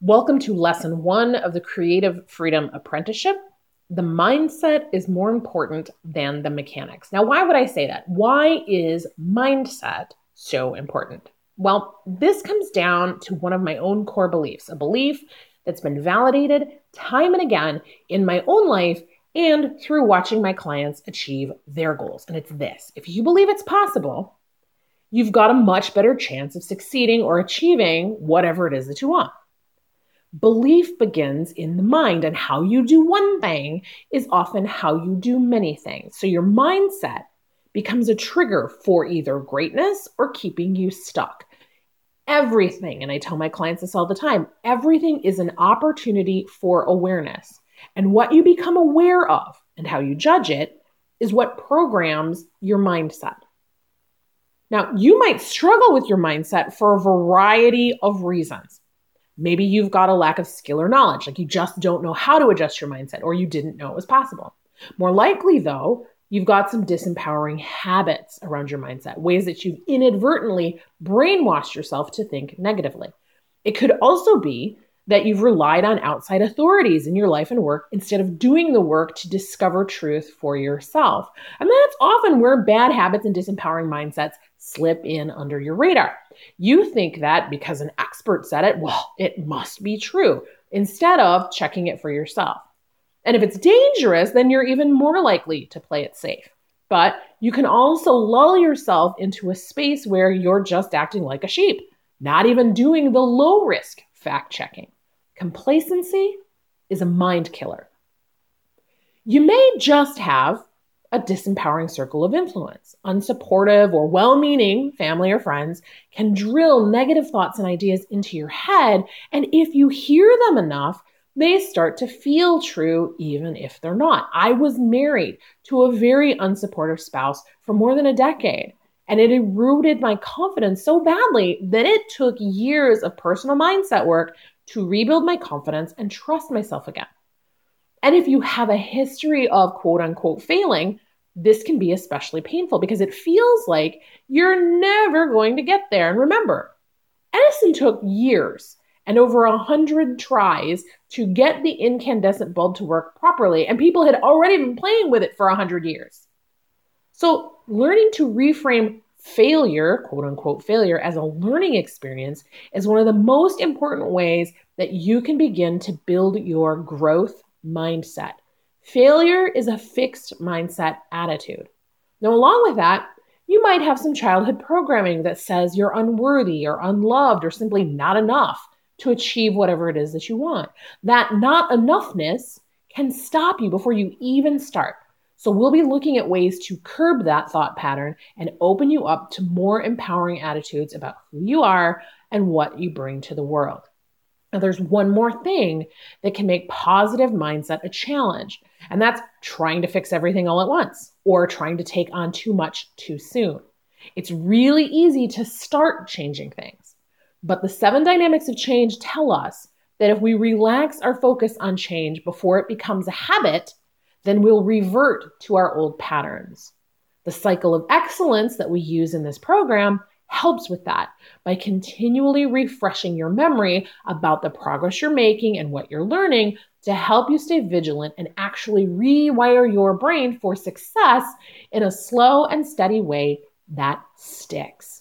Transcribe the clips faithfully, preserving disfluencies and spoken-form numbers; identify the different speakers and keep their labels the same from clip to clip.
Speaker 1: Welcome to lesson one of the Creative Freedom Apprenticeship. The mindset is more important than the mechanics. Now, why would I say that? Why is mindset so important? Well, this comes down to one of my own core beliefs, a belief that's been validated time and again in my own life and through watching my clients achieve their goals. And it's this: if you believe it's possible, you've got a much better chance of succeeding or achieving whatever it is that you want. Belief begins in the mind, and how you do one thing is often how you do many things. So your mindset becomes a trigger for either greatness or keeping you stuck. Everything, and I tell my clients this all the time, everything is an opportunity for awareness. And what you become aware of and how you judge it is what programs your mindset. Now, you might struggle with your mindset for a variety of reasons. Maybe you've got a lack of skill or knowledge, like you just don't know how to adjust your mindset, or you didn't know it was possible. More likely, though, you've got some disempowering habits around your mindset, ways that you've inadvertently brainwashed yourself to think negatively. It could also be that you've relied on outside authorities in your life and work instead of doing the work to discover truth for yourself. And that's often where bad habits and disempowering mindsets slip in under your radar. You think that because an expert said it, well, it must be true, instead of checking it for yourself. And if it's dangerous, then you're even more likely to play it safe. But you can also lull yourself into a space where you're just acting like a sheep, not even doing the low risk fact checking. Complacency is a mind killer. You may just have a disempowering circle of influence. Unsupportive or well-meaning family or friends can drill negative thoughts and ideas into your head, and if you hear them enough, they start to feel true even if they're not. I was married to a very unsupportive spouse for more than a decade, and it eroded my confidence so badly that it took years of personal mindset work to rebuild my confidence and trust myself again. And if you have a history of quote unquote failing, this can be especially painful because it feels like you're never going to get there. And remember, Edison took years and over a hundred tries to get the incandescent bulb to work properly, and people had already been playing with it for a hundred years. So learning to reframe failure, quote unquote failure, as a learning experience is one of the most important ways that you can begin to build your growth mindset. Failure is a fixed mindset attitude. Now, along with that, you might have some childhood programming that says you're unworthy or unloved or simply not enough to achieve whatever it is that you want. That not enoughness can stop you before you even start. So we'll be looking at ways to curb that thought pattern and open you up to more empowering attitudes about who you are and what you bring to the world. Now, there's one more thing that can make positive mindset a challenge, and that's trying to fix everything all at once or trying to take on too much too soon. It's really easy to start changing things, but the seven dynamics of change tell us that if we relax our focus on change before it becomes a habit, then we'll revert to our old patterns. The cycle of excellence that we use in this program helps with that by continually refreshing your memory about the progress you're making and what you're learning to help you stay vigilant and actually rewire your brain for success in a slow and steady way that sticks.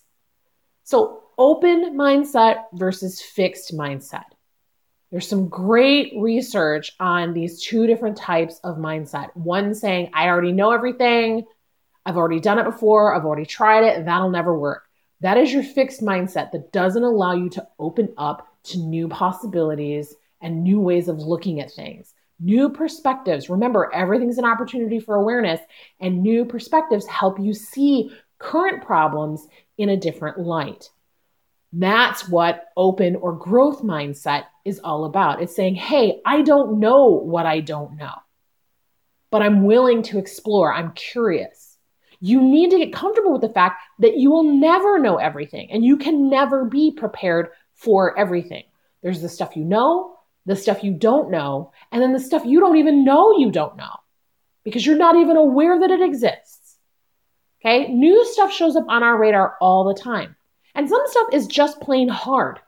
Speaker 1: So, open mindset versus fixed mindset. There's some great research on these two different types of mindset. One saying, I already know everything. I've already done it before. I've already tried it. That'll never work. That is your fixed mindset that doesn't allow you to open up to new possibilities and new ways of looking at things, new perspectives. Remember, everything's an opportunity for awareness, and new perspectives help you see current problems in a different light. That's what open or growth mindset is all about. It's saying, hey, I don't know what I don't know, but I'm willing to explore. I'm curious. You need to get comfortable with the fact that you will never know everything and you can never be prepared for everything. There's the stuff you know, the stuff you don't know, and then the stuff you don't even know you don't know because you're not even aware that it exists. Okay? New stuff shows up on our radar all the time. And some stuff is just plain hard.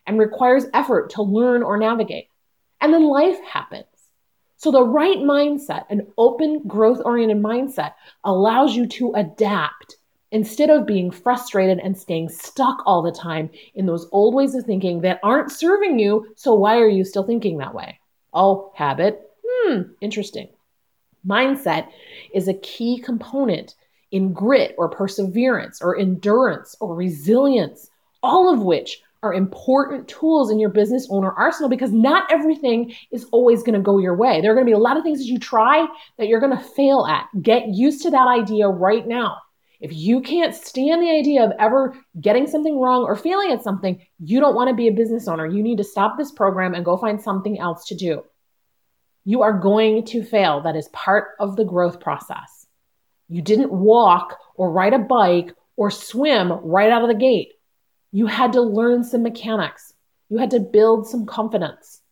Speaker 1: and requires effort to learn or navigate. And then life happens. So the right mindset, an open, growth-oriented mindset, allows you to adapt instead of being frustrated and staying stuck all the time in those old ways of thinking that aren't serving you. So why are you still thinking that way? Oh, habit. Hmm, interesting. Mindset is a key component in grit or perseverance or endurance or resilience, all of which are important tools in your business owner arsenal, because not everything is always going to go your way. There are going to be a lot of things that you try that you're going to fail at. Get used to that idea right now. If you can't stand the idea of ever getting something wrong or failing at something, you don't want to be a business owner. You need to stop this program and go find something else to do. You are going to fail. That is part of the growth process. You didn't walk or ride a bike or swim right out of the gate. You had to learn some mechanics. You had to build some confidence.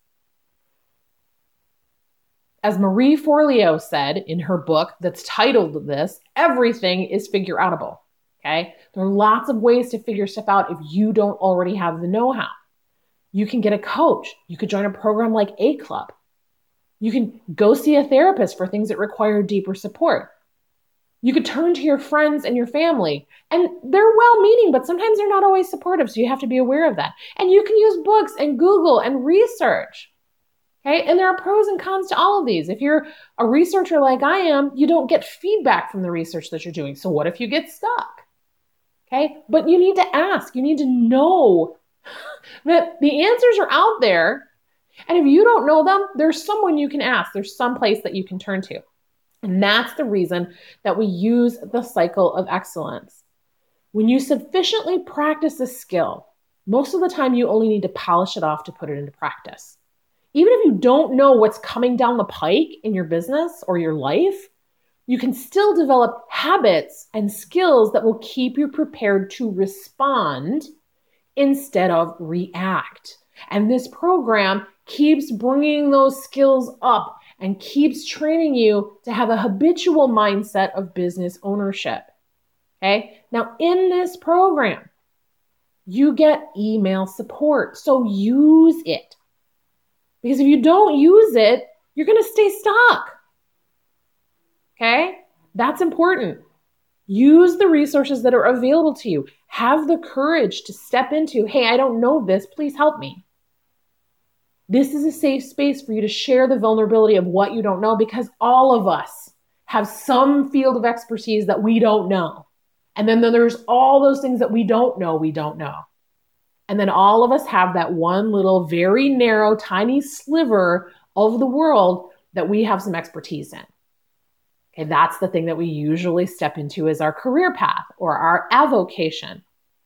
Speaker 1: As Marie Forleo said in her book that's titled this, everything is figure outable. Okay? There are lots of ways to figure stuff out if you don't already have the know-how. You can get a coach. You could join a program like A Club. You can go see a therapist for things that require deeper support. You could turn to your friends and your family, and they're well-meaning, but sometimes they're not always supportive, so you have to be aware of that. And you can use books and Google and research, okay? And there are pros and cons to all of these. If you're a researcher like I am, you don't get feedback from the research that you're doing. So what if you get stuck, okay? But you need to ask. You need to know that the answers are out there, and if you don't know them, there's someone you can ask. There's some place that you can turn to. And that's the reason that we use the cycle of excellence. When you sufficiently practice a skill, most of the time you only need to polish it off to put it into practice. Even if you don't know what's coming down the pike in your business or your life, you can still develop habits and skills that will keep you prepared to respond instead of react. And this program keeps bringing those skills up and keeps training you to have a habitual mindset of business ownership. Okay? Now, in this program, you get email support, so use it. Because if you don't use it, you're going to stay stuck. Okay? That's important. Use the resources that are available to you. Have the courage to step into, hey, I don't know this, please help me. This is a safe space for you to share the vulnerability of what you don't know, because all of us have some field of expertise that we don't know. And then there's all those things that we don't know we don't know. And then all of us have that one little very narrow, tiny sliver of the world that we have some expertise in. Okay, that's the thing that we usually step into as our career path or our avocation.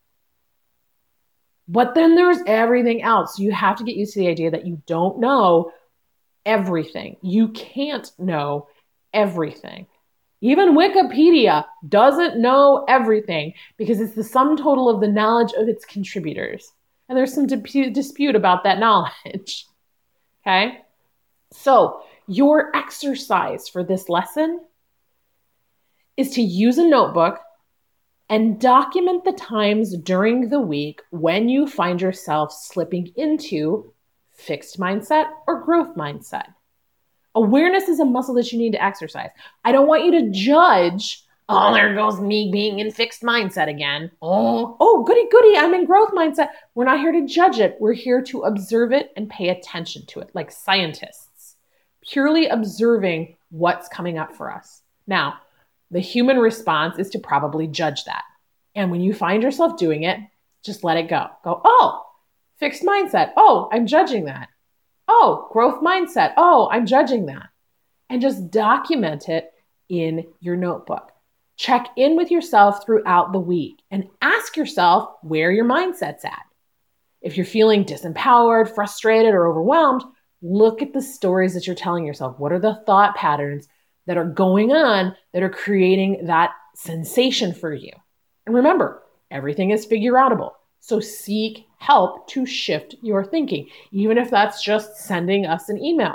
Speaker 1: But then there's everything else. You have to get used to the idea that you don't know everything. You can't know everything. Even Wikipedia doesn't know everything because it's the sum total of the knowledge of its contributors. And there's some dispute, dispute about that knowledge. Okay? So your exercise for this lesson is to use a notebook and document the times during the week when you find yourself slipping into fixed mindset or growth mindset. Awareness is a muscle that you need to exercise. I don't want you to judge, oh, there goes me being in fixed mindset again. Oh, oh, goody, goody, I'm in growth mindset. We're not here to judge it. We're here to observe it and pay attention to it, like scientists, purely observing what's coming up for us. Now, the human response is to probably judge that. And when you find yourself doing it, just let it go. Go, oh, fixed mindset. Oh, I'm judging that. Oh, growth mindset. Oh, I'm judging that. And just document it in your notebook. Check in with yourself throughout the week and ask yourself where your mindset's at. If you're feeling disempowered, frustrated, or overwhelmed, look at the stories that you're telling yourself. What are the thought patterns that are going on that are creating that sensation for you? And remember, everything is figure outable. So seek help to shift your thinking, even if that's just sending us an email.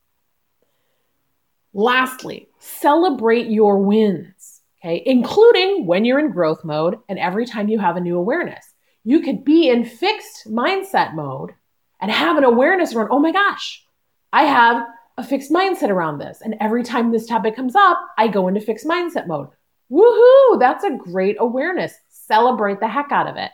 Speaker 1: Lastly, celebrate your wins, okay? Including when you're in growth mode and every time you have a new awareness. You could be in fixed mindset mode and have an awareness around, oh my gosh, I have a fixed mindset around this. And every time this topic comes up, I go into fixed mindset mode. Woohoo! That's a great awareness. Celebrate the heck out of it.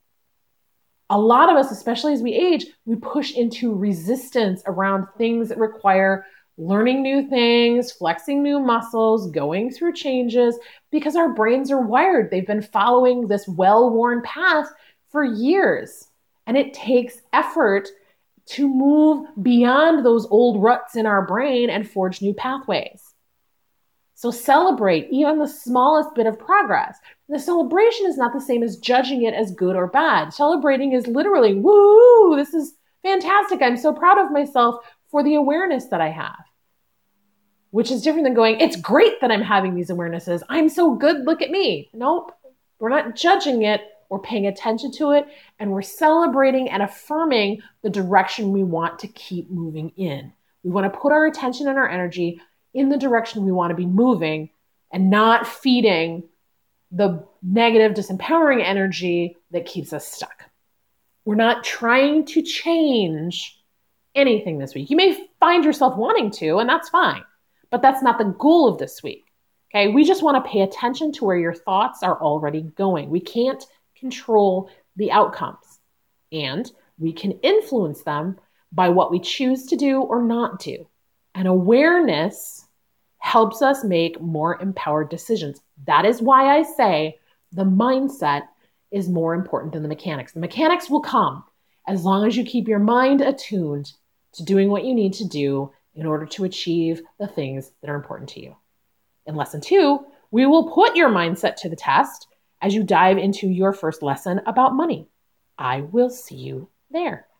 Speaker 1: A lot of us, especially as we age, we push into resistance around things that require learning new things, flexing new muscles, going through changes, because our brains are wired. They've been following this well-worn path for years. And it takes effort to move beyond those old ruts in our brain and forge new pathways. So celebrate even the smallest bit of progress. The celebration is not the same as judging it as good or bad. Celebrating is literally, woo, this is fantastic. I'm so proud of myself for the awareness that I have, which is different than going, it's great that I'm having these awarenesses. I'm so good. Look at me. Nope. We're not judging it. We're paying attention to it, and we're celebrating and affirming the direction we want to keep moving in. We want to put our attention and our energy in the direction we want to be moving and not feeding the negative, disempowering energy that keeps us stuck. We're not trying to change anything this week. You may find yourself wanting to, and that's fine, but that's not the goal of this week. Okay, we just want to pay attention to where your thoughts are already going. We can't control the outcomes, and we can influence them by what we choose to do or not do. And awareness helps us make more empowered decisions. That is why I say the mindset is more important than the mechanics. The mechanics will come as long as you keep your mind attuned to doing what you need to do in order to achieve the things that are important to you. In lesson two, we will put your mindset to the test as you dive into your first lesson about money. I will see you there.